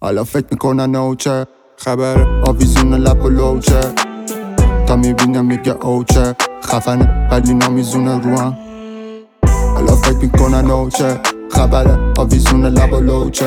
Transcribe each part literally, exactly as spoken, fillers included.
حالا فکر میکنن اوچه خبر آویزون لب و لوچه تا میبینم میگه اوچه خفنه ولی نمیزونه روم. حالا فکر میکنن اوچه خبر آویزون لب و لوچه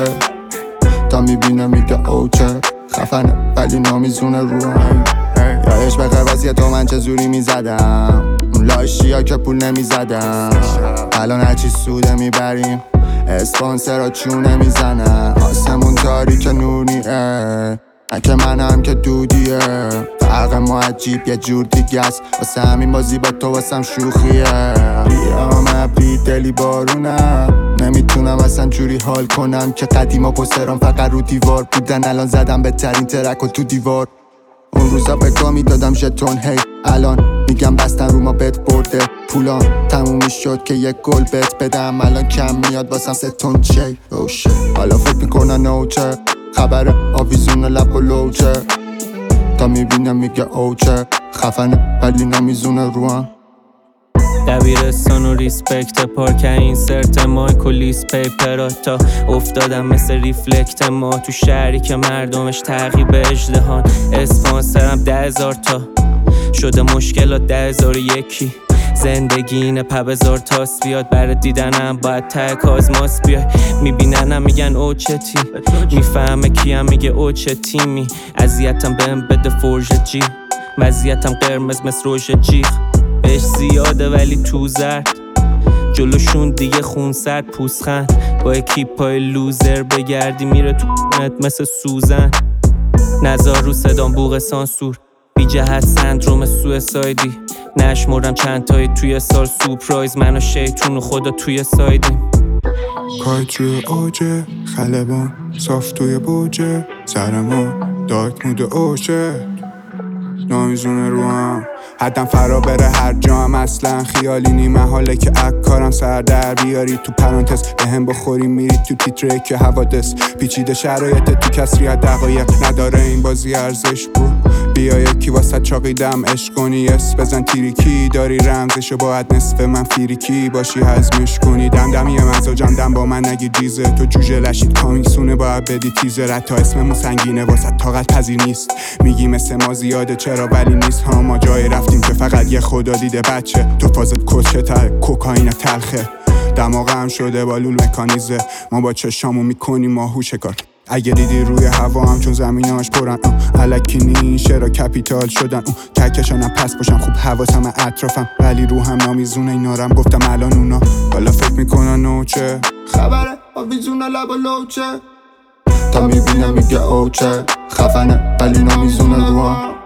تا میبینم میگه اوچه خفنه ولی نمیزونه روم. یادش بخیر واسه تو من چه زوری میزدم اون لاشی ها که پول نمیزدم. الان هرچی سوده میبریم اسپانسرها چونه میزنن. آسمون تاریک نونیه اگه منم که دودیه. فرق ما عجیب یه جور دیگه است واسه همین بازی با تو واسم شوخیه. بیام ابری دلی بارونم نمیتونم اصلا جوری حال کنم که قدیما پوسترام فقط رو دیوار بودن. الان زدم بهترین ترک و تو دیوار. اون روزا بگاه میدادم ژتون هی الان میگم بستن رو ما بهت برده. پولام تموم میشد که یک گل بهت بدم الان کم میاد واسم سه تون چی اوشه. حالا فکر میکنن اوچه خبر آویزون لب و لوچه تا میبینم میگه اوچه خفنه ولی نمیزونه روم. دبیرستان و ریسپکت پارک این سرت مایک و لیس پیپرها تا افتادم مثل ریفلکت ما تو شهری که مردمش تعقیب اژدهان. اسپانسرم ده هزار تا شده مشکلات ده هزار و یکی. زندگی اینه پب هزار تاست بیاد برای دیدنم باید ته کازماس بیای. میبیننم میگن او چه تی میفهمه کیم میگه او چه تیمی. اذیتم بهم بده فرژ جی وضعیتم قرمز مثل روژ جیغ. بهش زیاده ولی تو زرد جلوشون دیگه خون سرد پوسخند. با اکیپای لوزر بگردی میره تو نت مثل سوزن. نزار رو صدام بوق سانسور بی جهت سندروم سویسایدی. نشمردم چند تایی توی سال سورپرایز من و شیطون و خدا توی سایدیم. کایت روی اوجه خلبان صاف توی بوجه سرما دارک مود اوشه نمیزونه روم. حدم فرا بره هر جام اصلا خیالی نیمه حاله که اکارم سر در بیاری تو پرانتز به هم بخوری میری تو تیتره که حوادث پیچیده شرایط تو کسریت دقایق نداره این بازی ارزش برو. بیا یکی واسه چاقیدم عشق کنی اس بزن تیریکی داری رمزشو باید نصف من فیریکی باشی هضمش کنی. دم دمی مزاجم دم با من نگی دیزه تو جوجه لشید کامیکسونه باید بدی تیزه. رد تا اسممون سنگینه واسه طاقت پذیر نیست میگی مثل ما زیاده چرا ولی نیست ها. ما جایی رفتیم که فقط یه خدا دیده بچه تو فازت کچه تر کوکائین تلخه. دماغم شده با لول مکانیزه ما با چشامو میکنیم ماهوشه کار. اگه دیدی روی هوا هم چون زمیناش پرن الکی نیشه را کپیتال شدن اون تکشانم پس باشم خوب حواسم اطرافم ولی روحم نامیزونه اینارم گفتم الان اونا. حالا فکر میکنن اوچه خبره آویزون لب و لوچه تا میبینم میگه اوچه خفنه ولی نمیزونه روم.